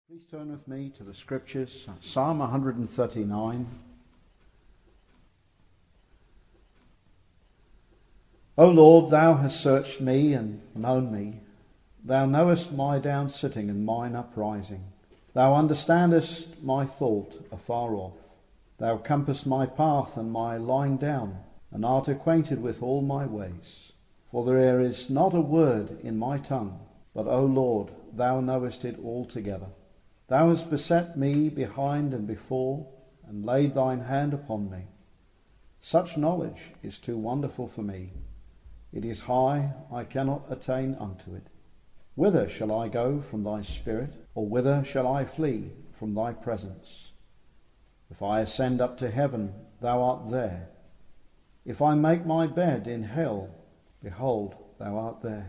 Please turn with me to the Scriptures, Psalm 139. O Lord, thou hast searched me and known me. Thou knowest my down sitting and mine uprising. Thou understandest my thought afar off. Thou compassest my path and my lying down, and art acquainted with all my ways. For there is not a word in my tongue, but, O Lord, thou knowest it altogether. Thou hast beset me behind and before, and laid thine hand upon me. Such knowledge is too wonderful for me. It is high, I cannot attain unto it. Whither shall I go from thy spirit, or whither shall I flee from thy presence? If I ascend up to heaven, thou art there. If I make my bed in hell, behold, thou art there.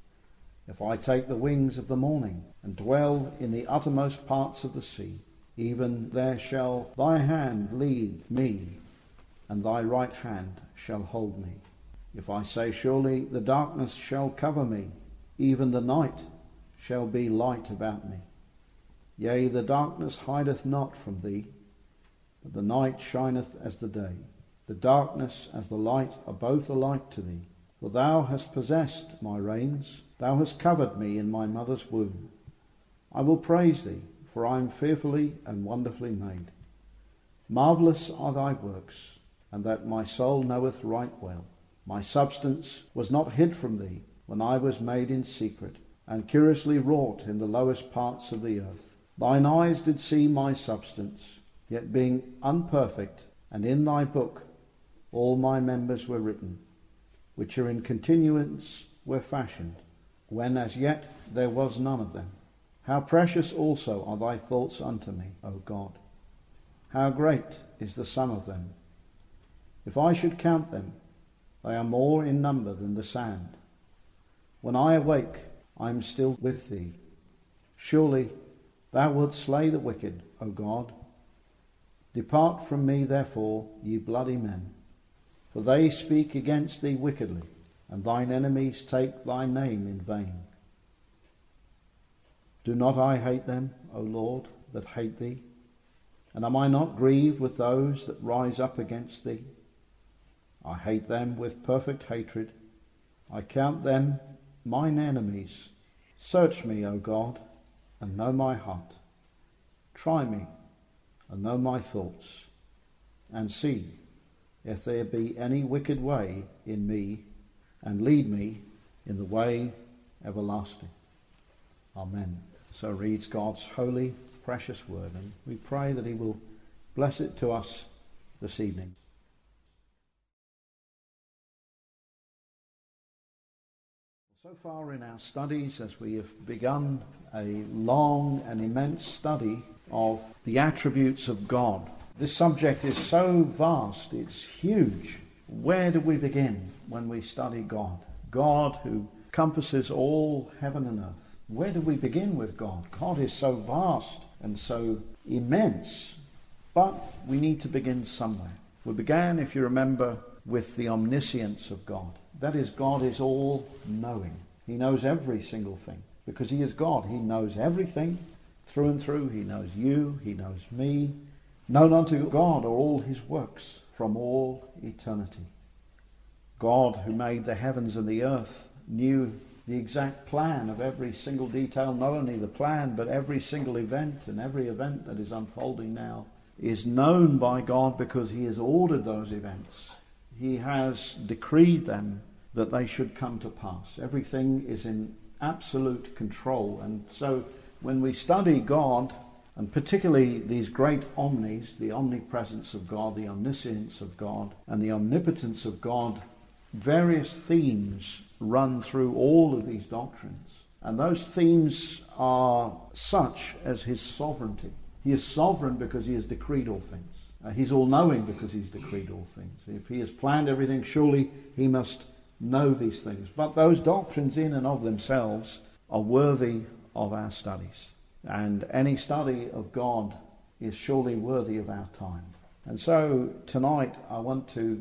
If I take the wings of the morning, and dwell in the uttermost parts of the sea, even there shall thy hand lead me, and thy right hand shall hold me. If I say, surely the darkness shall cover me, even the night shall be light about me. Yea, the darkness hideth not from thee, but the night shineth as the day. The darkness as the light are both alike to thee. For thou hast possessed my reins, thou hast covered me in my mother's womb. I will praise thee, for I am fearfully and wonderfully made. Marvellous are thy works, and that my soul knoweth right well. My substance was not hid from thee when I was made in secret, and curiously wrought in the lowest parts of the earth. Thine eyes did see my substance, yet being unperfect, and in thy book all my members were written, which are in continuance were fashioned, when as yet there was none of them. How precious also are thy thoughts unto me, O God! How great is the sum of them! If I should count them, they are more in number than the sand. When I awake, I am still with thee. Surely thou wilt slay the wicked, O God. Depart from me, therefore, ye bloody men, for they speak against thee wickedly, and thine enemies take thy name in vain. Do not I hate them, O Lord, that hate thee? And am I not grieved with those that rise up against thee? I hate them with perfect hatred. I count them mine enemies. Search me, O God, and know my heart. Try me, and know my thoughts, and see if there be any wicked way in me, and lead me in the way everlasting. Amen. So reads God's holy, precious word, and we pray that he will bless it to us this evening. So far in our studies, as we have begun a long and immense study of the attributes of God, this subject is so vast, it's huge. Where do we begin when we study God? God who compasses all heaven and earth. Where do we begin with God? God is so vast and so immense, but we need to begin somewhere. We began, if you remember, with the omniscience of God. That is, God is all-knowing. He knows every single thing because he is God. He knows everything through and through. He knows you. He knows me. Known unto God are all his works from all eternity. God, who made the heavens and the earth, knew the exact plan of every single detail, not only the plan, but every single event, and every event that is unfolding now is known by God because he has ordered those events. He has decreed them that they should come to pass. Everything is in absolute control. And so when we study God, and particularly these great omnis, the omnipresence of God, the omniscience of God, and the omnipotence of God, various themes run through all of these doctrines. And those themes are such as his sovereignty. He is sovereign because he has decreed all things. He's all-knowing because he's decreed all things. If he has planned everything, surely he must know these things. But those doctrines in and of themselves are worthy of our studies. And any study of God is surely worthy of our time. And so tonight I want to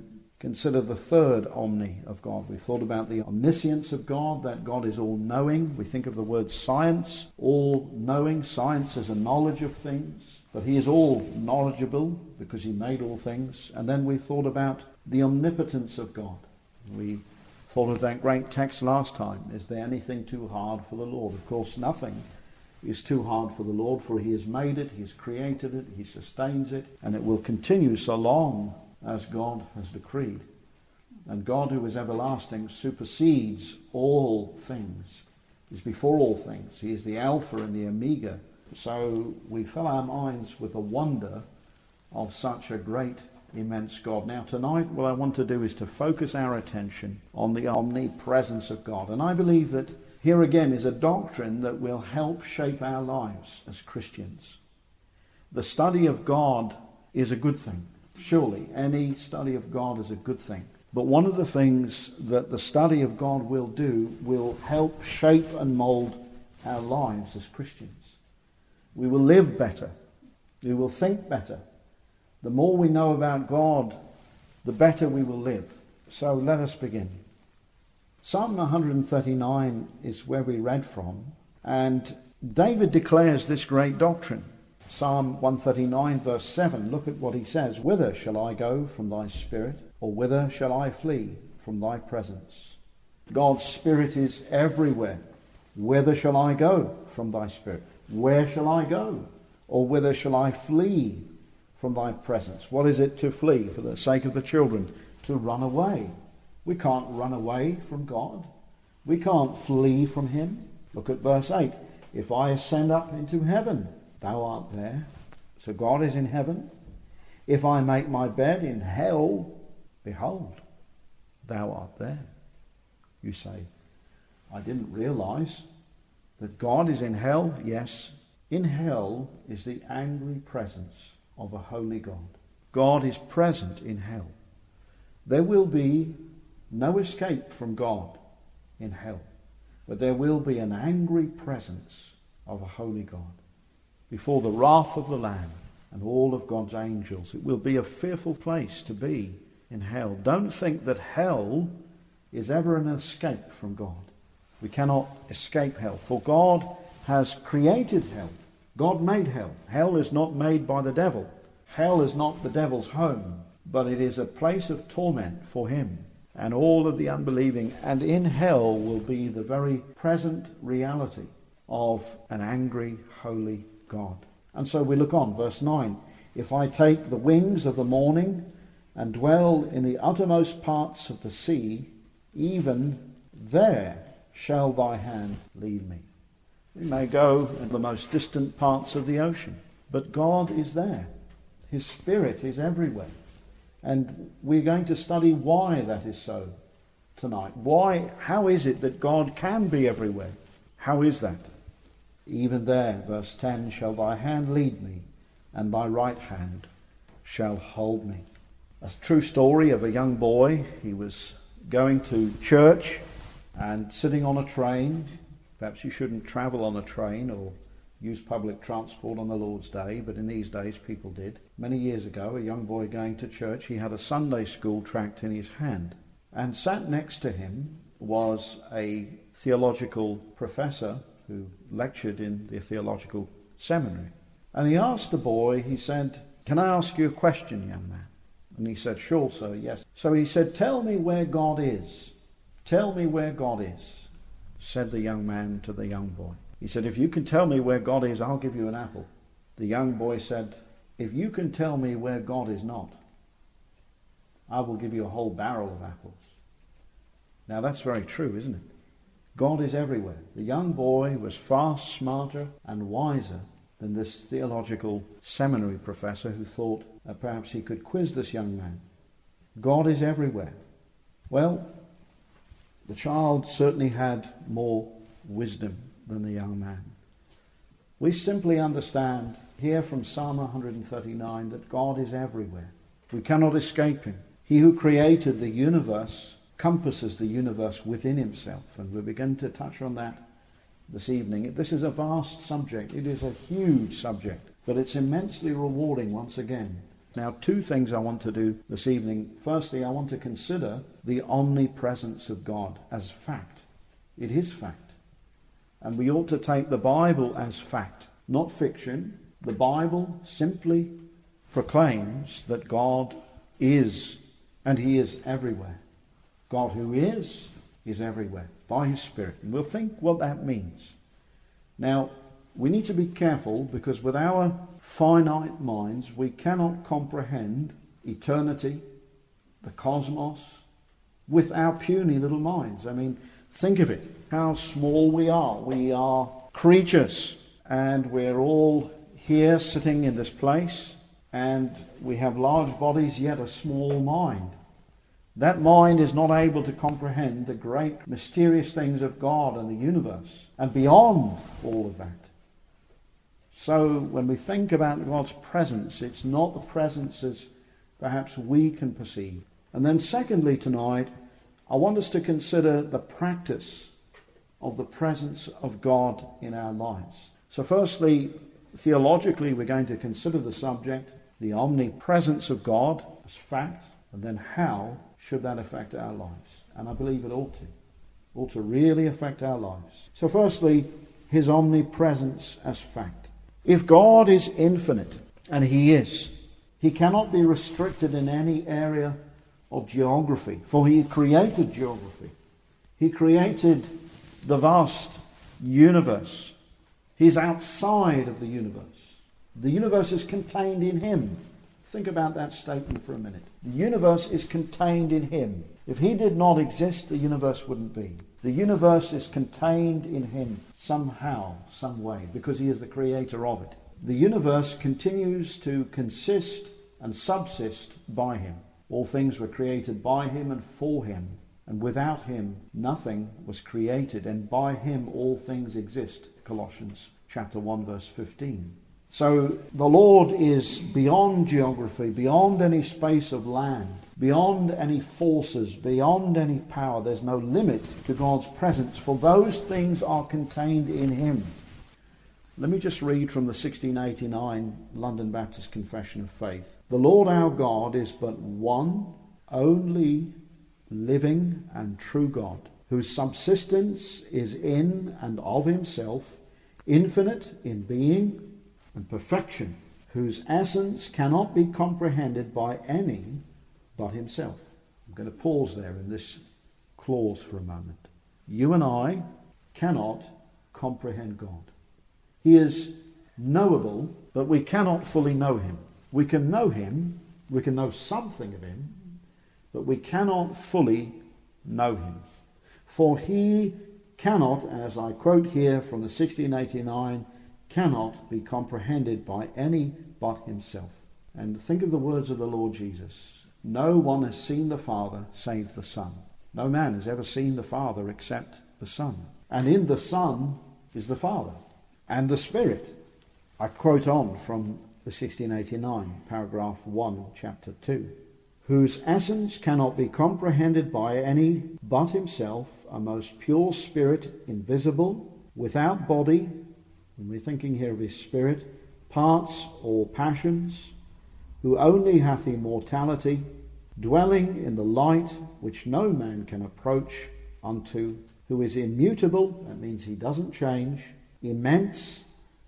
consider the third omni of God. We thought about the omniscience of God, that God is all-knowing. We think of the word science, all-knowing. Science is a knowledge of things, but he is all knowledgeable because he made all things. And then we thought about the omnipotence of God. We thought of that great text last time. Is there anything too hard for the Lord? Of course, nothing is too hard for the Lord, for he has made it, he has created it, he sustains it, and it will continue so long as God has decreed. And God, who is everlasting, supersedes all things, is before all things. He is the Alpha and the Omega. So we fill our minds with the wonder of such a great, immense God. Now tonight what I want to do is to focus our attention on the omnipresence of God. And I believe that here again is a doctrine that will help shape our lives as Christians. The study of God is a good thing. Surely any study of God is a good thing. But one of the things that the study of God will do will help shape and mould our lives as Christians. We will live better. We will think better. The more we know about God, the better we will live. So let us begin. Psalm 139 is where we read from, and David declares this great doctrine. Psalm 139 verse 7, look at what he says. Whither shall I go from thy spirit, or whither shall I flee from thy presence? God's spirit is everywhere. Whither shall I go from thy spirit? Where shall I go? Or whither shall I flee from thy presence? What is it to flee? For the sake of the children, to run away. We can't run away from God. We can't flee from him. Look at verse 8. If I ascend up into heaven, thou art there. So God is in heaven. If I make my bed in hell, behold, thou art there. You say, I didn't realize that God is in hell. Yes, in hell is the angry presence of a holy God. God is present in hell. There will be no escape from God in hell, but there will be an angry presence of a holy God before the wrath of the Lamb and all of God's angels. It will be a fearful place to be in hell. Don't think that hell is ever an escape from God. We cannot escape hell, for God has created hell. God made hell. Hell is not made by the devil. Hell is not the devil's home, but it is a place of torment for him and all of the unbelieving. And in hell will be the very present reality of an angry, holy God. And so we look on, verse 9. If I take the wings of the morning and dwell in the uttermost parts of the sea, even there shall thy hand lead me. We may go in the most distant parts of the ocean, but God is there. His Spirit is everywhere. And we're going to study why that is so tonight. Why? How is it that God can be everywhere? How is that? Even there, verse 10, shall thy hand lead me, and thy right hand shall hold me. A true story of a young boy. He was going to church and sitting on a train. Perhaps you shouldn't travel on a train or use public transport on the Lord's Day, but in these days people did. Many years ago, a young boy going to church, he had a Sunday school tract in his hand. And sat next to him was a theological professor who lectured in the theological seminary. And he asked the boy, he said, "Can I ask you a question, young man?" And he said, "Sure, sir, yes." So he said, "Tell me where God is. Tell me where God is," said the young man to the young boy. He said, "If you can tell me where God is, I'll give you an apple." The young boy said, "If you can tell me where God is not, I will give you a whole barrel of apples." Now that's very true, isn't it? God is everywhere. The young boy was far smarter and wiser than this theological seminary professor who thought that perhaps he could quiz this young man. God is everywhere. Well, the child certainly had more wisdom than the young man. We simply understand here from Psalm 139 that God is everywhere. We cannot escape him. He who created the universe compasses the universe within himself, and we begin to touch on that this evening. This is a vast subject. It is a huge subject, but it's immensely rewarding once again Now, two things I want to do this evening. Firstly, I want to consider the omnipresence of God as fact. It is fact. And we ought to take the Bible as fact, not fiction. The Bible simply proclaims that God is, and he is everywhere. God who is everywhere by his Spirit. And we'll think what that means. Now, we need to be careful because with our finite minds we cannot comprehend eternity, the cosmos, with our puny little minds. I mean, think of it, how small we are. We are creatures and we're all here sitting in this place and we have large bodies yet a small mind. That mind is not able to comprehend the great mysterious things of God and the universe and beyond all of that. So when we think about God's presence, it's not the presence as perhaps we can perceive. And then secondly tonight, I want us to consider the practice of the presence of God in our lives. So firstly, theologically, we're going to consider the subject, the omnipresence of God as fact, and then how should that affect our lives? And I believe it ought to really affect our lives. So firstly, his omnipresence as fact. If God is infinite, and he is, he cannot be restricted in any area of geography, for he created geography. He created the vast universe. He's outside of the universe. The universe is contained in him. Think about that statement for a minute. The universe is contained in him. If he did not exist, the universe wouldn't be. The universe is contained in him somehow, some way, because he is the creator of it. The universe continues to consist and subsist by him. All things were created by him and for him, and without him nothing was created, and by him all things exist. Colossians chapter 1 verse 15. So the Lord is beyond geography, beyond any space of land, beyond any forces, beyond any power. There's no limit to God's presence, for those things are contained in him. Let me just read from the 1689 London Baptist Confession of Faith. The Lord our God is but one, only, living and true God, whose subsistence is in and of himself, infinite in being and perfection, whose essence cannot be comprehended by any but himself. I'm going to pause there in this clause for a moment. You and I cannot comprehend God. He is knowable, but we cannot fully know him. We can know him, we can know something of him, but we cannot fully know him. For he cannot, as I quote here from the 1689, cannot be comprehended by any but himself. And think of the words of the Lord Jesus. No one has seen the Father save the Son. No man has ever seen the Father except the Son. And in the Son is the Father and the Spirit. I quote on from the 1689, paragraph 1, chapter 2. Whose essence cannot be comprehended by any but himself, a most pure spirit, invisible, without body, and we're thinking here of his spirit, parts or passions, who only hath immortality, dwelling in the light which no man can approach unto, who is immutable, that means he doesn't change, immense,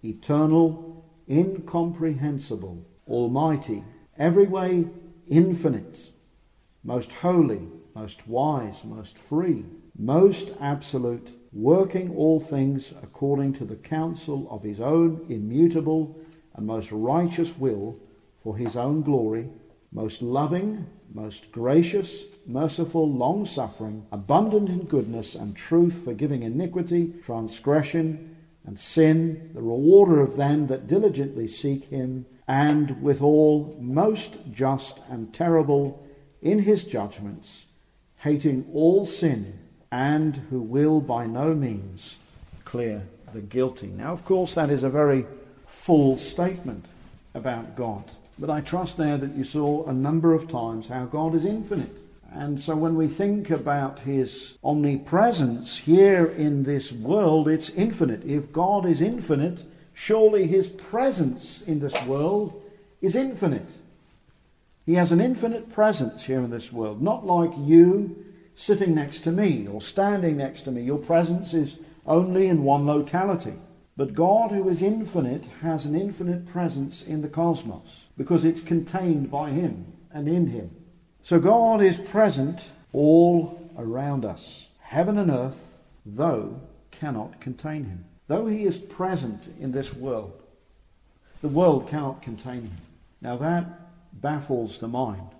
eternal, incomprehensible, almighty, every way infinite, most holy, most wise, most free, most absolute, working all things according to the counsel of his own immutable and most righteous will for his own glory, most loving, most gracious, merciful, long-suffering, abundant in goodness and truth, forgiving iniquity, transgression, and sin, the rewarder of them that diligently seek him, and withal most just and terrible in his judgments, hating all sin, and who will by no means clear the guilty. Now, of course, that is a very full statement about God. But I trust now that you saw a number of times how God is infinite. And so when we think about his omnipresence here in this world, it's infinite. If God is infinite, surely his presence in this world is infinite. He has an infinite presence here in this world, not like you sitting next to me or standing next to me. Your presence is only in one locality. But God, who is infinite, has an infinite presence in the cosmos because it's contained by him and in him. So God is present all around us. Heaven and earth, though, cannot contain him. Though he is present in this world, the world cannot contain him. Now that baffles the mind.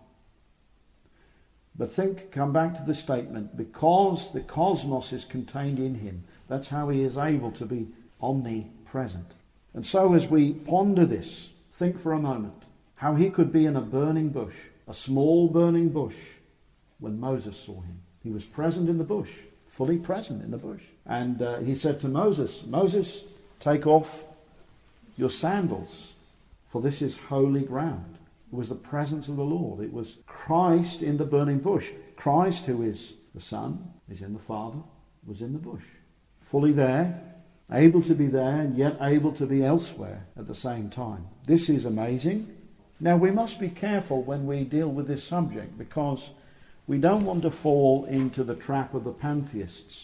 But come back to the statement, because the cosmos is contained in him, that's how he is able to be omnipresent. And so as we ponder this, think for a moment how he could be in a burning bush, a small burning bush, when Moses saw him. He was present in the bush, fully present in the bush. And he said to Moses, Moses, take off your sandals, for this is holy ground. It was the presence of the Lord. It was Christ in the burning bush. Christ, who is the Son, is in the Father, was in the bush. Fully there, able to be there, and yet able to be elsewhere at the same time. This is amazing. Now we must be careful when we deal with this subject, because we don't want to fall into the trap of the pantheists.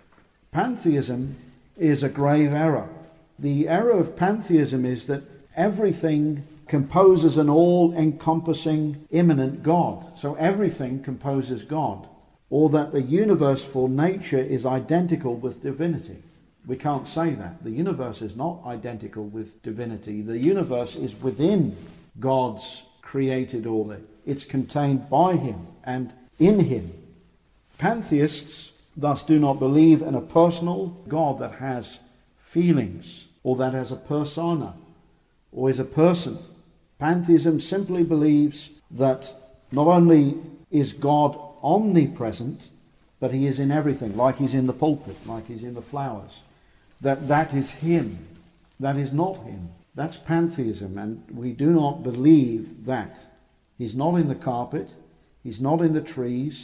Pantheism is a grave error. The error of pantheism is that everything composes an all-encompassing immanent God. So everything composes God. Or that the universe for nature is identical with divinity. We can't say that. The universe is not identical with divinity. The universe is within God's created order. It's contained by him and in him. Pantheists thus do not believe in a personal God that has feelings or that has a persona or is a person. Pantheism simply believes that not only is God omnipresent, but he is in everything, like he's in the pulpit, like he's in the flowers. That is him. That is not him. That's pantheism, and we do not believe that. He's not in the carpet. He's not in the trees.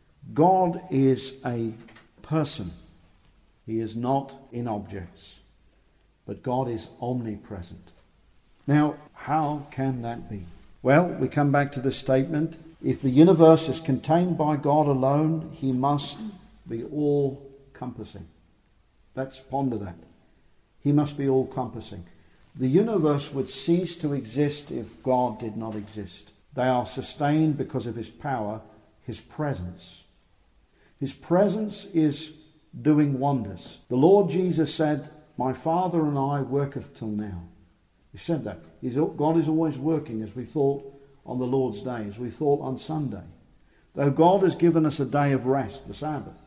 God is a person. He is not in objects. But God is omnipresent. Now, how can that be? Well, we come back to the statement. If the universe is contained by God alone, he must be all-compassing. Let's ponder that. He must be all-compassing. The universe would cease to exist if God did not exist. They are sustained because of his power, his presence. His presence is doing wonders. The Lord Jesus said, "My Father and I worketh till now." He said that. God is always working, as we thought on the Lord's Day, as we thought on Sunday. Though God has given us a day of rest, the Sabbath,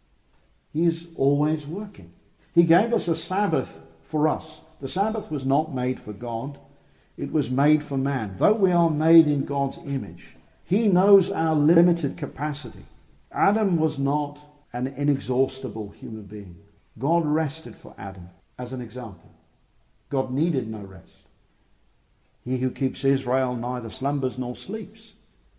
he is always working. He gave us a Sabbath for us. The Sabbath was not made for God. It was made for man. Though we are made in God's image, he knows our limited capacity. Adam was not an inexhaustible human being. God rested for Adam as an example. God needed no rest. He who keeps Israel neither slumbers nor sleeps.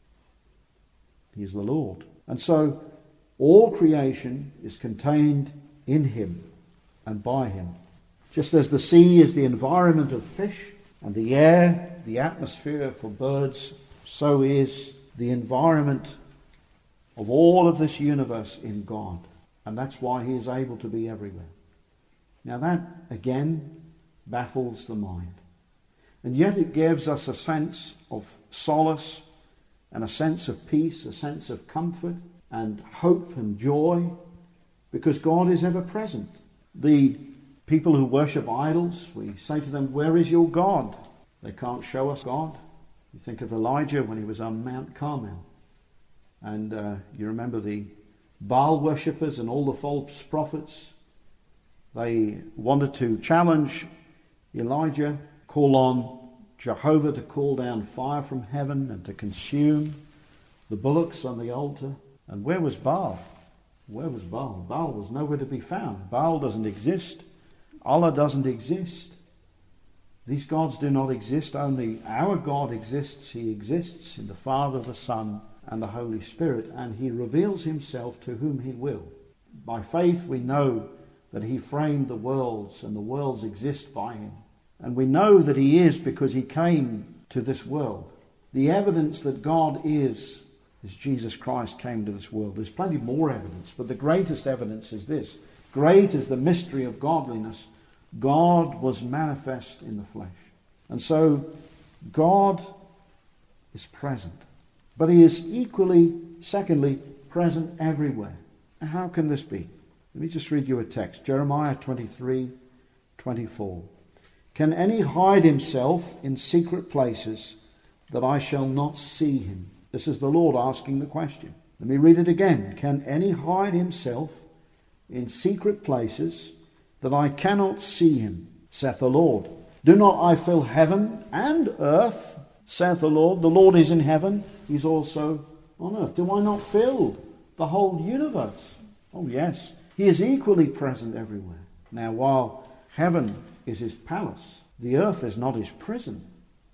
He is the Lord. And so all creation is contained in him and by him. Just as the sea is the environment of fish and the air, the atmosphere for birds, so is the environment of all of this universe in God. And that's why he is able to be everywhere. Now that, again, baffles the mind. And yet it gives us a sense of solace and a sense of peace, a sense of comfort and hope and joy, because God is ever present. The people who worship idols, we say to them, "Where is your God?" They can't show us God. You think of Elijah when he was on Mount Carmel. And you remember the Baal worshippers and all the false prophets. They wanted to challenge Elijah, call on Jehovah to call down fire from heaven and to consume the bullocks on the altar. And where was Baal? Where was Baal? Baal was nowhere to be found. Baal doesn't exist. Allah doesn't exist. These gods do not exist. Only our God exists. He exists in the Father, the Son, and the Holy Spirit, and he reveals himself to whom he will. By faith we know that he framed the worlds, and the worlds exist by him. And we know that he is because he came to this world. The evidence that God is Jesus Christ came to this world. There's plenty more evidence, but the greatest evidence is this. Great is the mystery of godliness. God was manifest in the flesh. And so God is present. But he is equally, secondly, present everywhere. How can this be? Let me just read you a text. Jeremiah 23:24. Can any hide himself in secret places that I shall not see him? This is the Lord asking the question. Let me read it again. Can any hide himself in secret places that I cannot see him, saith the Lord? Do not I fill heaven and earth, saith the Lord? The Lord is in heaven, he's also on earth. Do I not fill the whole universe? Oh yes, he is equally present everywhere. Now while heaven is his palace, the earth is not his prison.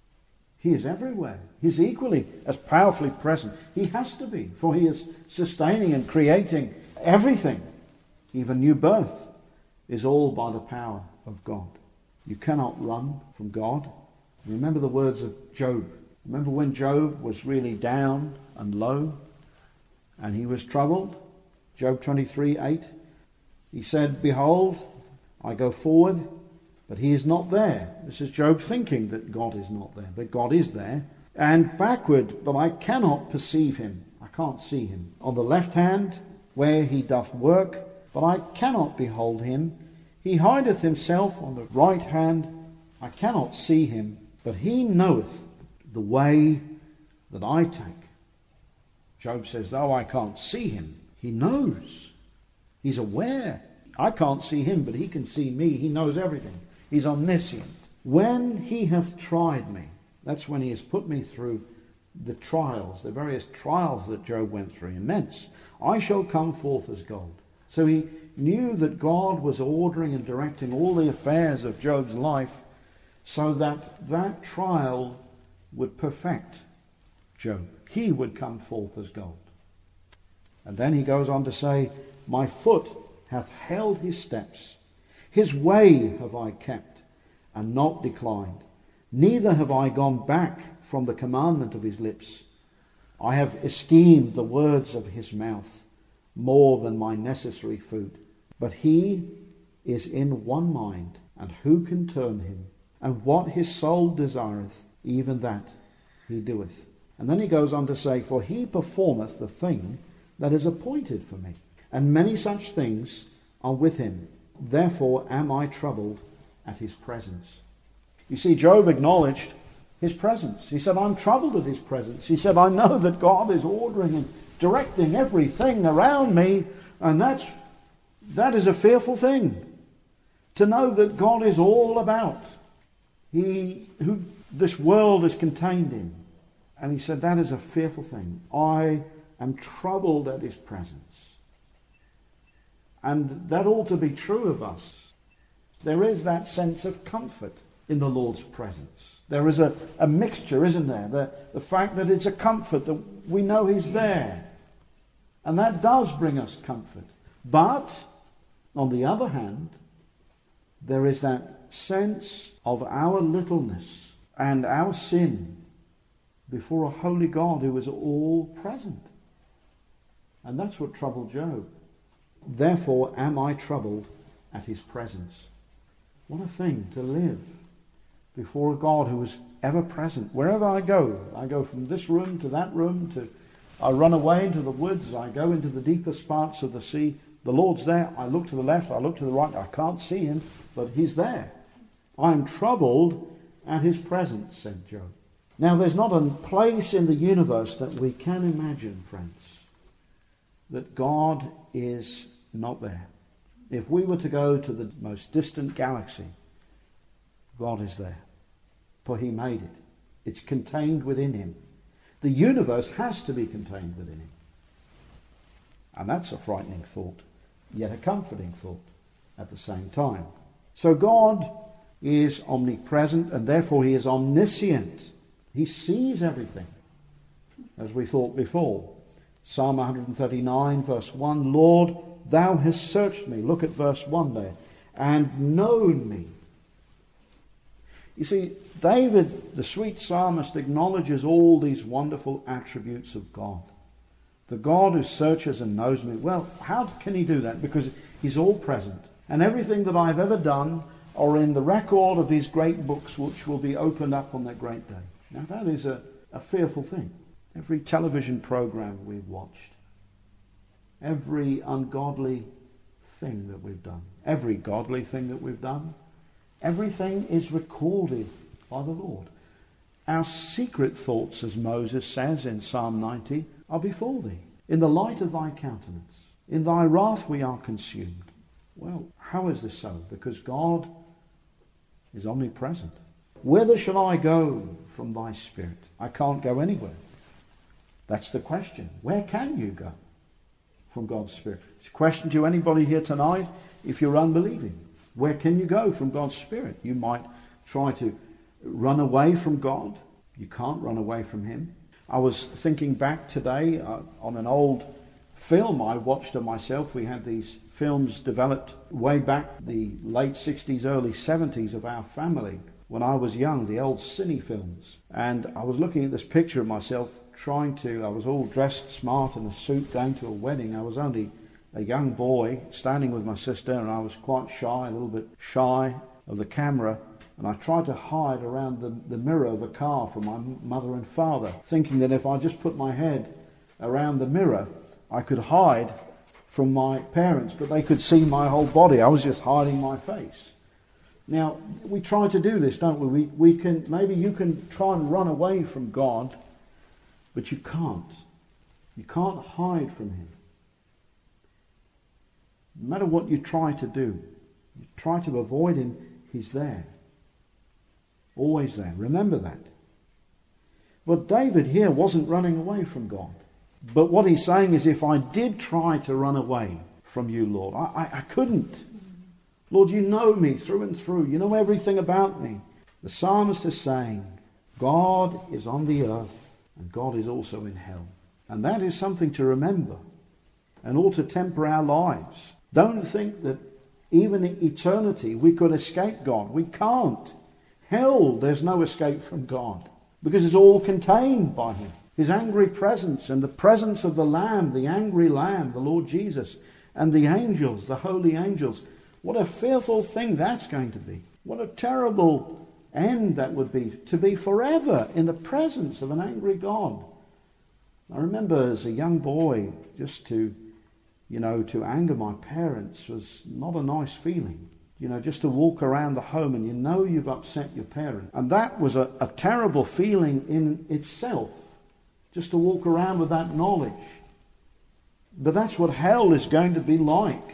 He is everywhere. He's equally as powerfully present. He has to be, for he is sustaining and creating everything. Even new birth is all by the power of God. You cannot run from God. Remember the words of Job. Remember when Job was really down and low and he was troubled? Job 23:8. He said, behold, I go forward, but he is not there. This is Job thinking that God is not there, but God is there. And backward, but I cannot perceive him. I can't see him. On the left hand, where he doth work, but I cannot behold him. He hideth himself on the right hand. I cannot see him, but he knoweth the way that I take. Job says, though I can't see him, he knows. He's aware. I can't see him, but he can see me. He knows everything. He's omniscient. When he hath tried me, that's when he has put me through the trials, the various trials that Job went through, immense. I shall come forth as gold. So he knew that God was ordering and directing all the affairs of Job's life so that that trial would perfect Job. He would come forth as gold. And then he goes on to say, my foot hath held his steps. His way have I kept, and not declined. Neither have I gone back from the commandment of his lips. I have esteemed the words of his mouth more than my necessary food. But he is in one mind, and who can turn him? And what his soul desireth, even that he doeth. And then he goes on to say, for he performeth the thing that is appointed for me, and many such things are with him. Therefore am I troubled at his presence. You see, Job acknowledged his presence. He said, I'm troubled at his presence. He said, I know that God is ordering and directing everything around me, and that is a fearful thing. To know that God is all about who this world is contained in. And he said, that is a fearful thing. I am troubled at his presence. And that ought to be true of us. There is that sense of comfort in the Lord's presence. There is a mixture, isn't there? The fact that it's a comfort, that we know he's there. And that does bring us comfort. But, on the other hand, there is that sense of our littleness and our sin before a holy God who is all present. And that's what troubled Job. Therefore am I troubled at his presence. What a thing to live before a God who is ever present. Wherever I go from this room to that room, I run away into the woods, I go into the deepest parts of the sea. The Lord's there. I look to the left, I look to the right. I can't see him, but he's there. I am troubled at his presence, said Job. Now there's not a place in the universe that we can imagine, friends, that God is not there. If we were to go to the most distant galaxy, God is there. For he made it. It's contained within him. The universe has to be contained within him. And that's a frightening thought, yet a comforting thought at the same time. So God is omnipresent, and therefore he is omniscient. He sees everything, as we thought before. Psalm 139, verse 1, Lord, thou hast searched me. Look at verse 1 there. And known me. You see, David, the sweet psalmist, acknowledges all these wonderful attributes of God. The God who searches and knows me. Well, how can he do that? Because he's all present. And everything that I've ever done are in the record of his great books, which will be opened up on that great day. Now that is a fearful thing. Every television program we've watched, every ungodly thing that we've done, every godly thing that we've done, everything is recorded by the Lord. Our secret thoughts, as Moses says in Psalm 90, are before thee. In the light of thy countenance, in thy wrath we are consumed. Well, how is this so? Because God is omnipresent. Whither shall I go from thy spirit? I can't go anywhere. That's the question. Where can you go from God's spirit? It's a question to anybody here tonight if you're unbelieving. Where can you go from God's spirit? You might try to run away from God. You can't run away from him. I was thinking back today on an old film I watched of myself. We had these films developed way back the late 60s, early 70s of our family when I was young, the old cine films. And I was looking at this picture of myself I was all dressed smart in a suit going to a wedding. I was only a young boy standing with my sister, and I was quite shy, a little bit shy of the camera. And I tried to hide around the mirror of a car from my mother and father, thinking that if I just put my head around the mirror, I could hide from my parents, but they could see my whole body. I was just hiding my face. Now, we try to do this, don't we? Maybe you can try and run away from God, but you can't. You can't hide from him. No matter what you try to do, you try to avoid him, he's there. Always there. Remember that. But David here wasn't running away from God. But what he's saying is, if I did try to run away from you, Lord, I couldn't. Lord, you know me through and through. You know everything about me. The psalmist is saying, God is on the earth and God is also in hell. And that is something to remember and ought to temper our lives. Don't think that even in eternity we could escape God. We can't. Hell, there's no escape from God, because it's all contained by him. His angry presence and the presence of the Lamb, the angry Lamb, the Lord Jesus, and the angels, the holy angels. What a fearful thing that's going to be. What a terrible end that would be, to be forever in the presence of an angry God. I remember as a young boy, just to anger my parents was not a nice feeling. Just to walk around the home and you've upset your parent. And that was a terrible feeling in itself, just to walk around with that knowledge. But that's what hell is going to be like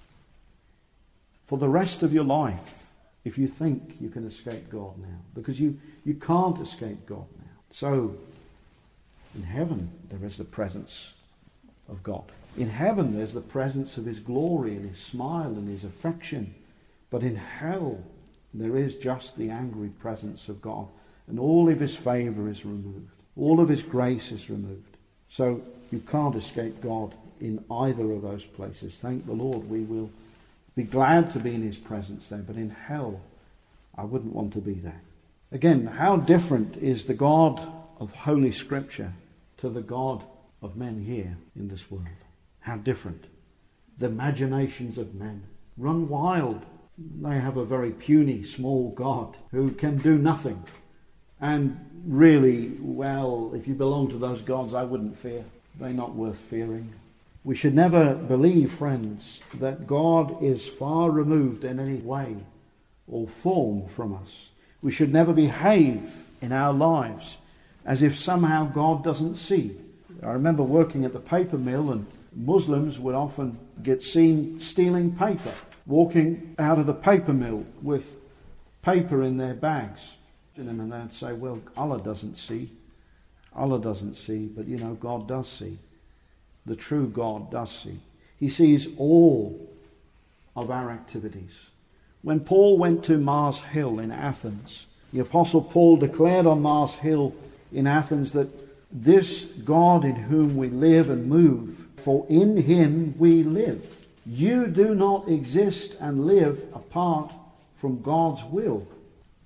for the rest of your life, if you think you can escape God now. Because you can't escape God now. So, in heaven, there is the presence of God. In heaven, there's the presence of his glory and his smile and his affection. But in hell, there is just the angry presence of God. And all of his favour is removed. All of his grace is removed. So you can't escape God in either of those places. Thank the Lord, we will be glad to be in his presence there. But in hell, I wouldn't want to be there. Again, how different is the God of Holy Scripture to the God of men here in this world? How different. The imaginations of men run wild. They have a very puny, small God who can do nothing. And really, well, if you belong to those gods, I wouldn't fear. They're not worth fearing. We should never believe, friends, that God is far removed in any way or form from us. We should never behave in our lives as if somehow God doesn't see. I remember working at the paper mill, and Muslims would often get seen stealing paper, walking out of the paper mill with paper in their bags. And they'd say, well, Allah doesn't see. Allah doesn't see, but God does see. The true God does see. He sees all of our activities. When Paul went to Mars Hill in Athens, the Apostle Paul declared on Mars Hill in Athens that this God in whom we live and move, for in him we live. You do not exist and live apart from God's will.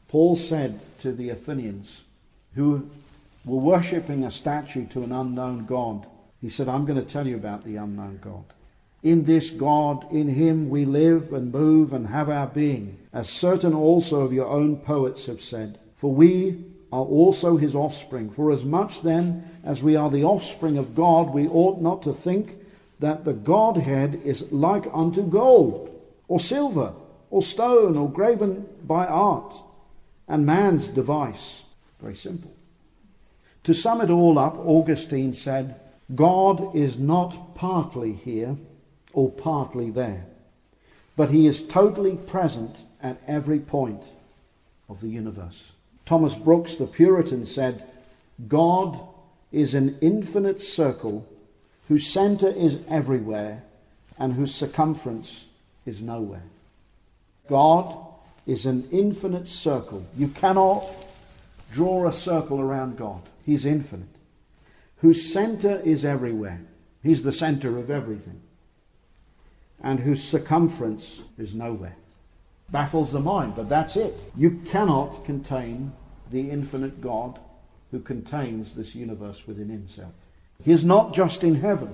Paul said to the Athenians, who were worshipping a statue to an unknown God, he said, I'm going to tell you about the unknown God. In this God, in him we live and move and have our being, as certain also of your own poets have said. For we are also his offspring. For as much then as we are the offspring of God, we ought not to think that the Godhead is like unto gold, or silver, or stone, or graven by art, and man's device. Very simple. To sum it all up, Augustine said, God is not partly here or partly there, but he is totally present at every point of the universe. Thomas Brooks, the Puritan, said, God is an infinite circle whose center is everywhere and whose circumference is nowhere. God is an infinite circle. You cannot draw a circle around God. He's infinite. Whose center is everywhere. He's the center of everything. And whose circumference is nowhere. Baffles the mind, but that's it. You cannot contain the infinite God who contains this universe within himself. He's not just in heaven,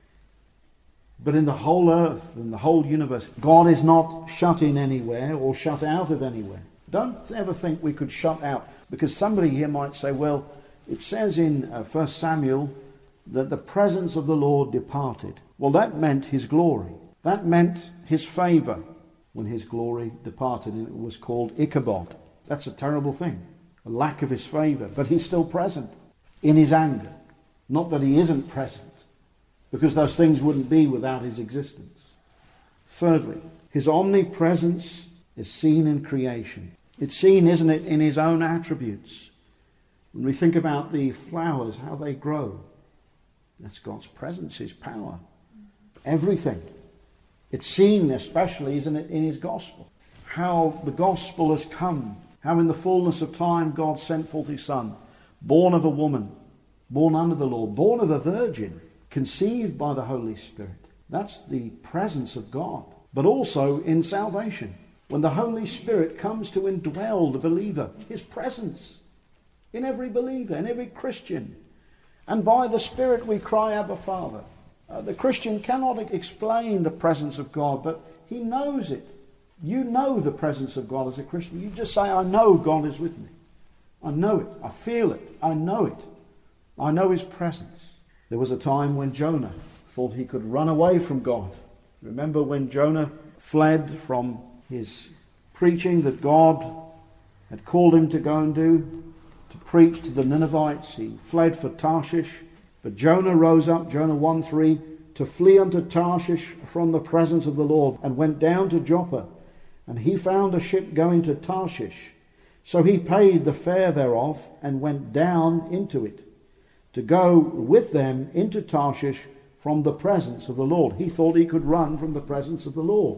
but in the whole earth and the whole universe. God is not shut in anywhere or shut out of anywhere. Don't ever think we could shut out, because somebody here might say, well, it says in 1 Samuel that the presence of the Lord departed. Well, that meant his glory. That meant his favour when his glory departed, and it was called Ichabod. That's a terrible thing, a lack of his favour, but he's still present in his anger. Not that he isn't present, because those things wouldn't be without his existence. Thirdly, his omnipresence is seen in creation. It's seen, isn't it, in his own attributes. When we think about the flowers, how they grow, that's God's presence, his power. Everything. It's seen especially, isn't it, in his gospel. How the gospel has come. How in the fullness of time God sent forth his Son, born of a woman, born under the law, born of a virgin, conceived by the Holy Spirit. That's the presence of God. But also in salvation. When the Holy Spirit comes to indwell the believer, his presence in every believer, in every Christian. And by the Spirit we cry, Abba, Father. The Christian cannot explain the presence of God, but he knows it. You know the presence of God as a Christian. You just say, I know God is with me. I know it. I feel it. I know it. I know his presence. There was a time when Jonah thought he could run away from God. Remember when Jonah fled from his preaching that God had called him to go and do, to preach to the Ninevites. He fled for Tarshish. But Jonah rose up, Jonah 1:3, to flee unto Tarshish from the presence of the Lord, and went down to Joppa. And he found a ship going to Tarshish. So he paid the fare thereof, and went down into it, to go with them into Tarshish from the presence of the Lord. He thought he could run from the presence of the Lord.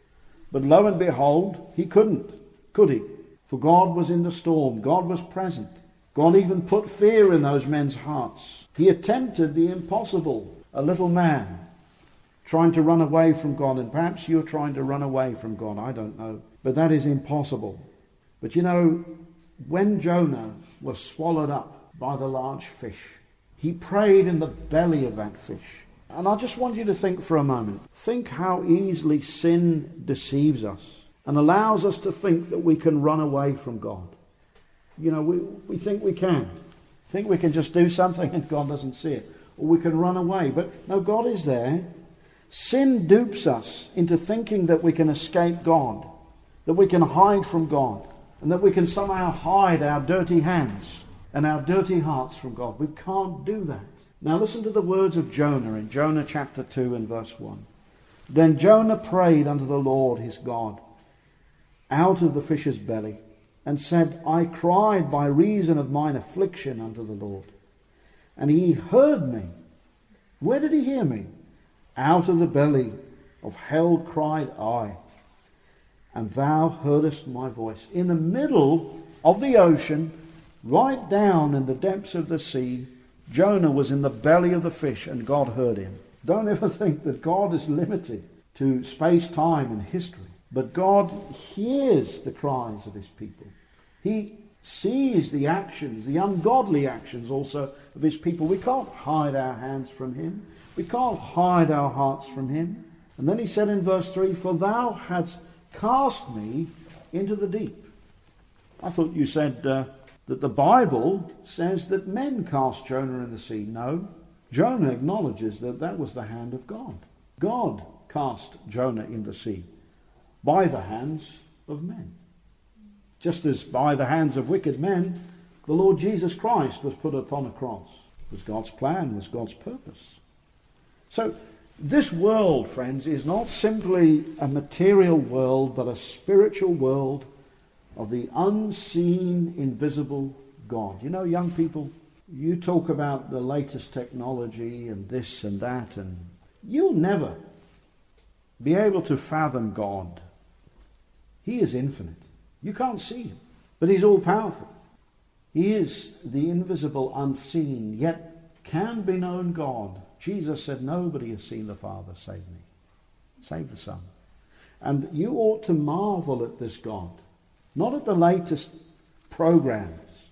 But lo and behold, he couldn't, could he? For God was in the storm. God was present. God even put fear in those men's hearts. He attempted the impossible. A little man trying to run away from God, and perhaps you're trying to run away from God, I don't know. But that is impossible. But you know, when Jonah was swallowed up by the large fish, he prayed in the belly of that fish. And I just want you to think for a moment. Think how easily sin deceives us and allows us to think that we can run away from God. You know, we think we can. Think we can just do something and God doesn't see it. Or we can run away. But no, God is there. Sin dupes us into thinking that we can escape God, that we can hide from God, and that we can somehow hide our dirty hands and our dirty hearts from God. We can't do that. Now listen to the words of Jonah in Jonah chapter 2 and verse 1. Then Jonah prayed unto the Lord his God out of the fish's belly, and said, I cried by reason of mine affliction unto the Lord. And he heard me. Where did he hear me? Out of the belly of hell cried I, and thou heardest my voice. In the middle of the ocean, right down in the depths of the sea, Jonah was in the belly of the fish, and God heard him. Don't ever think that God is limited to space, time, and history. But God hears the cries of his people. He sees the actions, the ungodly actions also of his people. We can't hide our hands from him. We can't hide our hearts from him. And then he said in verse 3, "For thou hadst cast me into the deep." I thought you said that the Bible says that men cast Jonah in the sea. No, Jonah acknowledges that that was the hand of God. God cast Jonah in the sea by the hands of men. Just as by the hands of wicked men, the Lord Jesus Christ was put upon a cross. It was God's plan, was God's purpose. So this world, friends, is not simply a material world, but a spiritual world of the unseen, invisible God. You know, young people, you talk about the latest technology and this and that, and you'll never be able to fathom God. He is infinite. You can't see him, but he's all-powerful. He is the invisible, unseen, yet can be known God. Jesus said, "Nobody has seen the Father save me." Save the Son. And you ought to marvel at this God, not at the latest programs.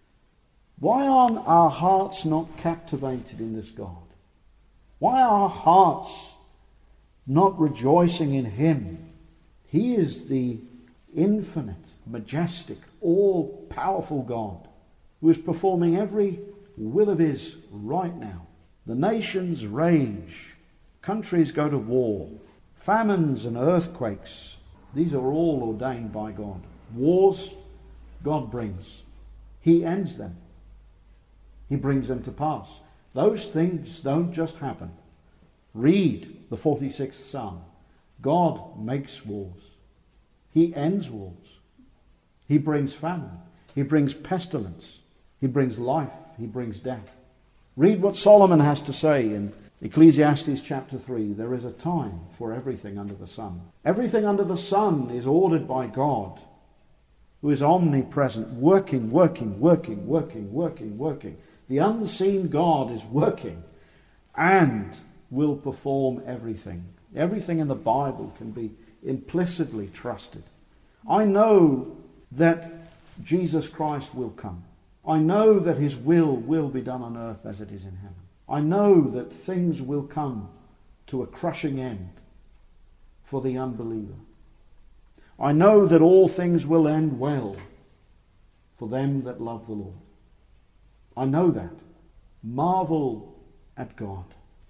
Why are our hearts not captivated in this God? Why are our hearts not rejoicing in him? He is the infinite, majestic, all-powerful God who is performing every will of his right now. The nations rage, countries go to war, famines and earthquakes, these are all ordained by God. Wars, God brings. He ends them. He brings them to pass. Those things don't just happen. Read the 46th Psalm. God makes wars. He ends wars. He brings famine. He brings pestilence. He brings life. He brings death. Read what Solomon has to say in Ecclesiastes chapter 3. There is a time for everything under the sun. Everything under the sun is ordered by God, who is omnipresent, working. The unseen God is working and will perform everything. Everything in the Bible can be implicitly trusted. I know that Jesus Christ will come. I know that his will be done on earth as it is in heaven. I know that things will come to a crushing end for the unbeliever. I know that all things will end well for them that love the Lord. I know that. Marvel at God,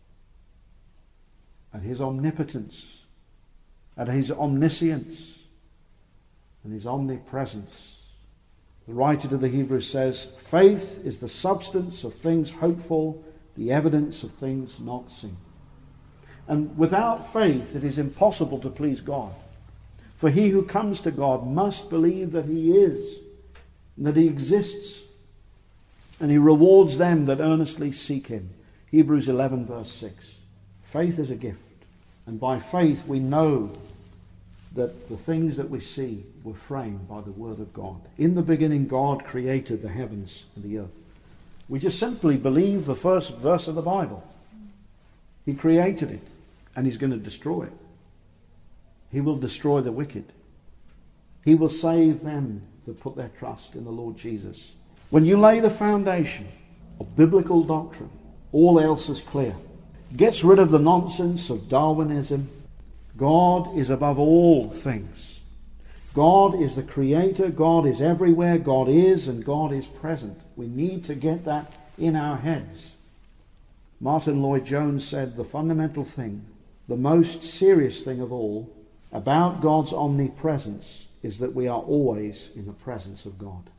at his omnipotence, at his omniscience, and his omnipresence. The writer to the Hebrews says, "Faith is the substance of things hoped for, the evidence of things not seen." And without faith it is impossible to please God. For he who comes to God must believe that he is, and that he exists, and he rewards them that earnestly seek him. Hebrews 11 verse 6. Faith is a gift, and by faith we know that the things that we see were framed by the word of God. In the beginning God created the heavens and the earth. We just simply believe the first verse of the Bible. He created it, and he's going to destroy it. He will destroy the wicked. He will save them that put their trust in the Lord Jesus. When you lay the foundation of biblical doctrine, all else is clear. Gets rid of the nonsense of Darwinism. God is above all things. God is the creator. God is everywhere. God is, and God is present. We need to get that in our heads. Martin Lloyd-Jones said the fundamental thing, the most serious thing of all, about God's omnipresence is that we are always in the presence of God.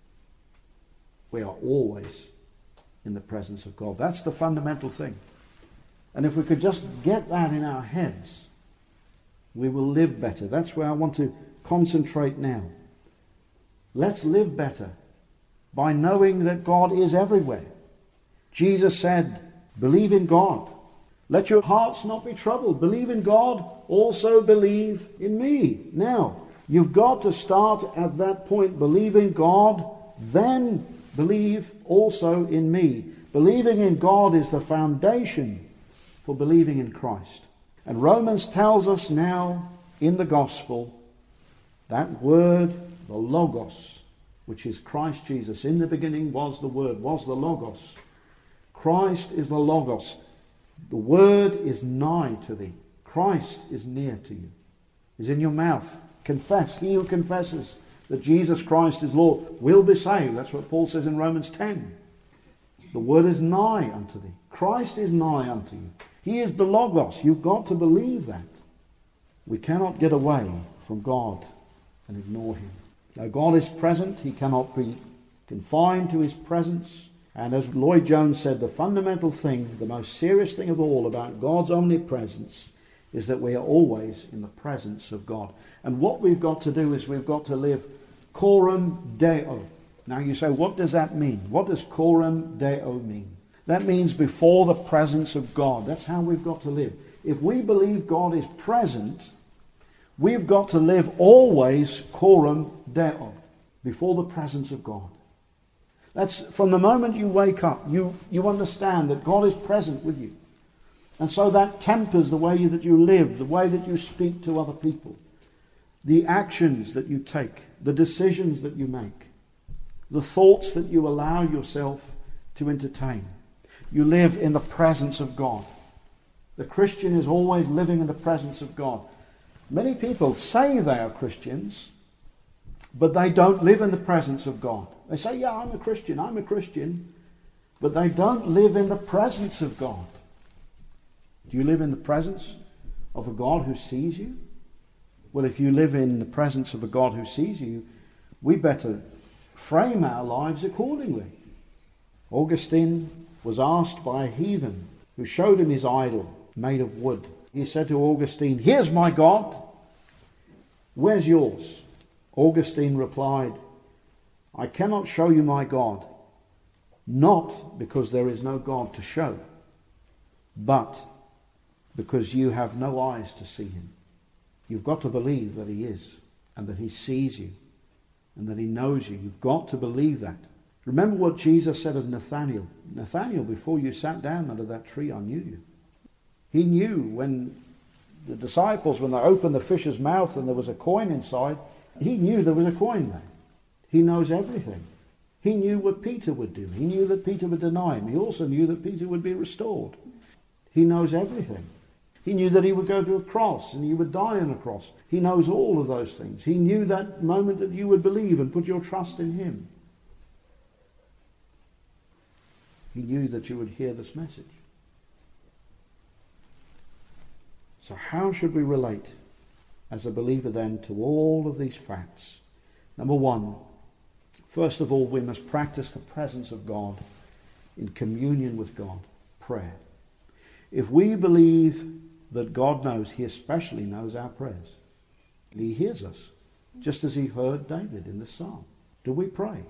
We are always in the presence of God. That's the fundamental thing. And if we could just get that in our heads, we will live better. That's where I want to concentrate now. Let's live better by knowing that God is everywhere. Jesus said, believe in God. Let your hearts not be troubled. Believe in God, also believe in me. Now, you've got to start at that point. Believe in God, then believe also in me. Believing in God is the foundation for believing in Christ. And Romans tells us now in the gospel that word, the Logos, which is Christ Jesus. In the beginning was the Word, was the Logos. Christ is the Logos. The Word is nigh to thee. Christ is near to you. Is in your mouth. Confess. He who confesses that Jesus Christ is Lord will be saved. That's what Paul says in Romans 10. The Word is nigh unto thee. Christ is nigh unto you. He is the Logos. You've got to believe that. We cannot get away from God and ignore him. Now God is present. He cannot be confined to his presence. And as Lloyd Jones said, the fundamental thing, the most serious thing of all about God's omnipresence is that we are always in the presence of God. And what we've got to do is we've got to live coram Deo. Now you say, what does that mean? What does coram Deo mean? That means before the presence of God. That's how we've got to live. If we believe God is present, we've got to live always coram Deo, before the presence of God. That's from the moment you wake up, you understand that God is present with you. And so that tempers the way that you live, the way that you speak to other people, the actions that you take, the decisions that you make, the thoughts that you allow yourself to entertain. You live in the presence of God. The Christian is always living in the presence of God. Many people say they are Christians, but they don't live in the presence of God. They say, yeah, I'm a Christian, but they don't live in the presence of God. Do you live in the presence of a God who sees you? Well, if you live in the presence of a God who sees you, we better frame our lives accordingly. Augustine was asked by a heathen who showed him his idol made of wood. He said to Augustine, here's my God. Where's yours? Augustine replied, I cannot show you my God, not because there is no God to show, but because you have no eyes to see him. You've got to believe that he is, and that he sees you, and that he knows you. You've got to believe that. Remember what Jesus said of Nathanael. Nathanael, before you sat down under that tree, I knew you. He knew when the disciples, when they opened the fish's mouth and there was a coin inside, he knew there was a coin there. He knows everything. He knew what Peter would do. He knew that Peter would deny him. He also knew that Peter would be restored. He knows everything. He knew that he would go to a cross and he would die on a cross. He knows all of those things. He knew that moment that you would believe and put your trust in him. He knew that you would hear this message. So how should we relate as a believer then to all of these facts? Number one, first of all, we must practice the presence of God in communion with God, prayer. If we believe that God knows, he especially knows our prayers. He hears us, just as he heard David in the psalm. Do we pray?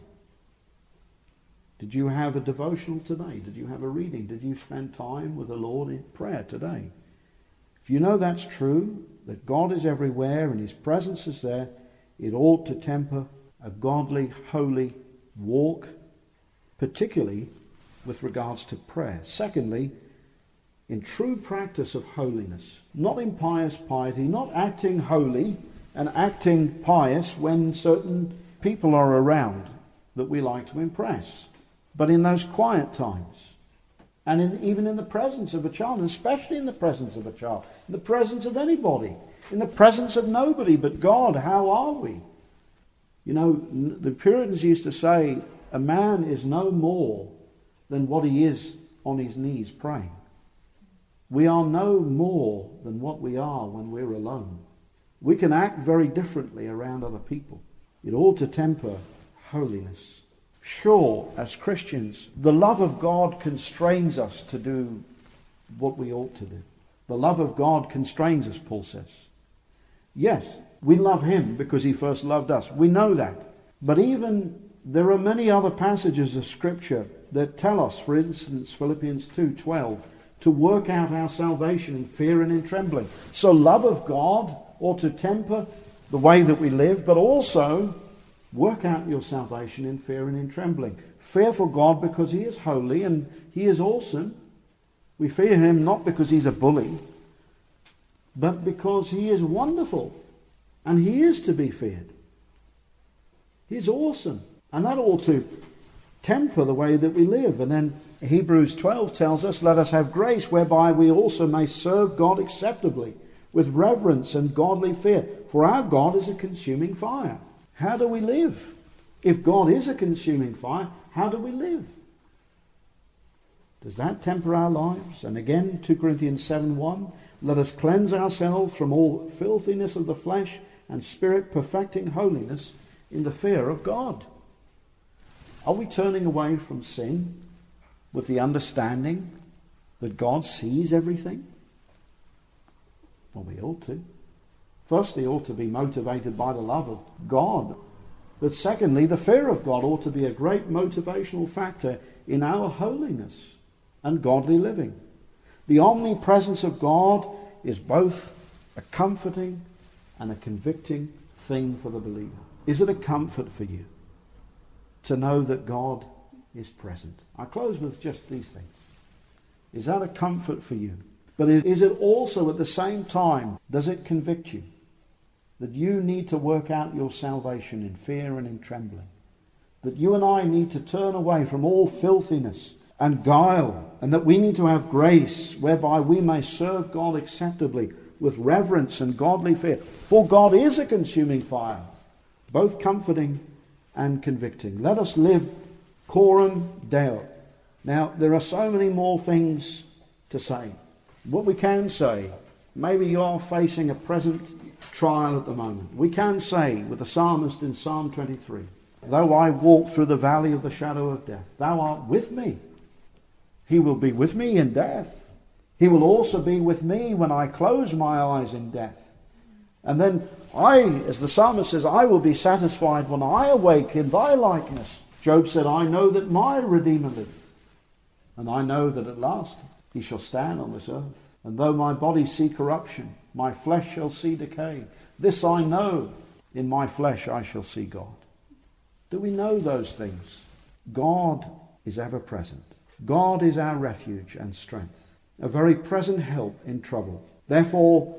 Did you have a devotional today? Did you have a reading? Did you spend time with the Lord in prayer today? If you know that's true, that God is everywhere and his presence is there, it ought to temper a godly, holy walk, particularly with regards to prayer. Secondly, in true practice of holiness, not in pious piety, not acting holy and acting pious when certain people are around that we like to impress, but in those quiet times, and even in the presence of a child, and especially in the presence of a child, in the presence of anybody, in the presence of nobody but God. How are we? You know, the Puritans used to say, a man is no more than what he is on his knees praying. We are no more than what we are when we're alone. We can act very differently around other people. It ought to temper holiness. Sure, as Christians, the love of God constrains us to do what we ought to do. The love of God constrains us, Paul says. Yes, we love him because he first loved us. We know that. But even there are many other passages of Scripture that tell us, for instance, Philippians 2:12, to work out our salvation in fear and in trembling. So love of God ought to temper the way that we live, but also work out your salvation in fear and in trembling. Fear for God because he is holy and he is awesome. We fear him not because he's a bully, but because he is wonderful and he is to be feared. He's awesome. And that ought to temper the way that we live. And then Hebrews 12 tells us, let us have grace whereby we also may serve God acceptably, with reverence and godly fear. For our God is a consuming fire. How do we live? If God is a consuming fire, how do we live? Does that temper our lives? And again, 2 Corinthians 7:1, let us cleanse ourselves from all filthiness of the flesh and spirit, perfecting holiness in the fear of God. Are we turning away from sin with the understanding that God sees everything? Well, we ought to. Firstly, ought to be motivated by the love of God. But secondly, the fear of God ought to be a great motivational factor in our holiness and godly living. The omnipresence of God is both a comforting and a convicting thing for the believer. Is it a comfort for you to know that God is present? I close with just these things. Is that a comfort for you? But is it also at the same time, does it convict you that you need to work out your salvation in fear and in trembling? That you and I need to turn away from all filthiness and guile, and that we need to have grace whereby we may serve God acceptably with reverence and godly fear. For God is a consuming fire, both comforting and convicting. Let us live coram Deo. Now, there are so many more things to say. What we can say, maybe you're facing a present trial at the moment. We can say with the psalmist in Psalm 23, though I walk through the valley of the shadow of death, thou art with me. He will be with me in death. He will also be with me when I close my eyes in death. And then as the psalmist says, I will be satisfied when I awake in thy likeness. Job said, I know that my Redeemer liveth, and I know that at last he shall stand on this earth. And though my body see corruption, my flesh shall see decay. This I know, in my flesh I shall see God. Do we know those things? God is ever present. God is our refuge and strength, a very present help in trouble. Therefore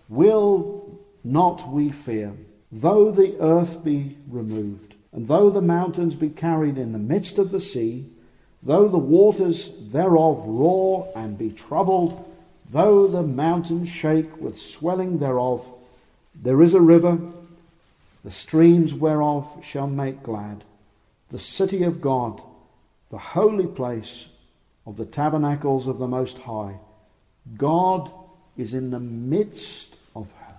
will not we fear, though the earth be removed, and though the mountains be carried in the midst of the sea, though the waters thereof roar and be troubled, though the mountains shake with swelling thereof, there is a river, the streams whereof shall make glad, the city of God, the holy place of the tabernacles of the Most High. God is in the midst of her.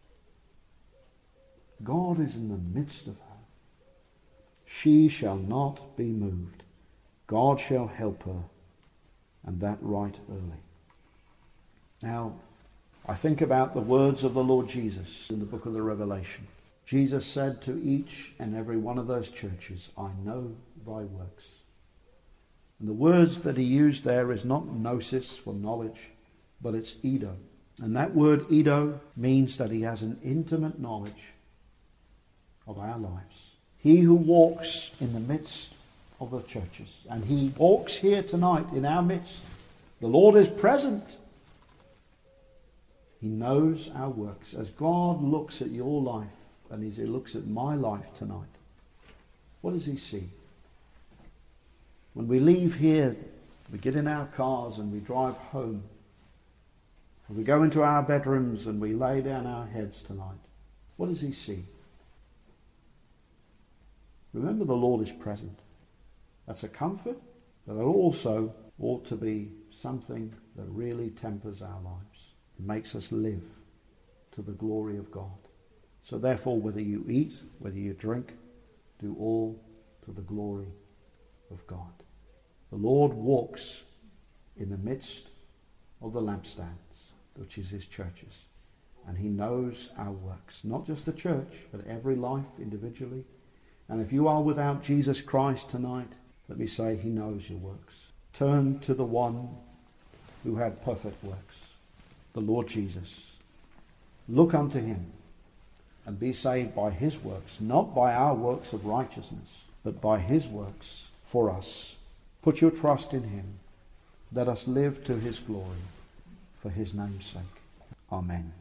God is in the midst of her. She shall not be moved. God shall help her, and that right early. Now, I think about the words of the Lord Jesus in the book of the Revelation. Jesus said to each and every one of those churches, I know thy works. And the words that he used there is not gnosis for knowledge, but it's Edo. And that word Edo means that he has an intimate knowledge of our lives. He who walks in the midst of the churches, and he walks here tonight in our midst. The Lord is present. He knows our works. As God looks at your life, and as he looks at my life tonight, what does he see? When we leave here, we get in our cars and we drive home. And we go into our bedrooms and we lay down our heads tonight. What does he see? Remember, the Lord is present. That's a comfort, but it also ought to be something that really tempers our lives. It makes us live to the glory of God. So therefore, whether you eat, whether you drink, do all to the glory of God. The Lord walks in the midst of the lampstands, which is his churches. And he knows our works. Not just the church, but every life individually. And if you are without Jesus Christ tonight, let me say he knows your works. Turn to the one who had perfect works, the Lord Jesus. Look unto him and be saved by his works, not by our works of righteousness, but by his works for us. Put your trust in him. Let us live to his glory for his name's sake. Amen.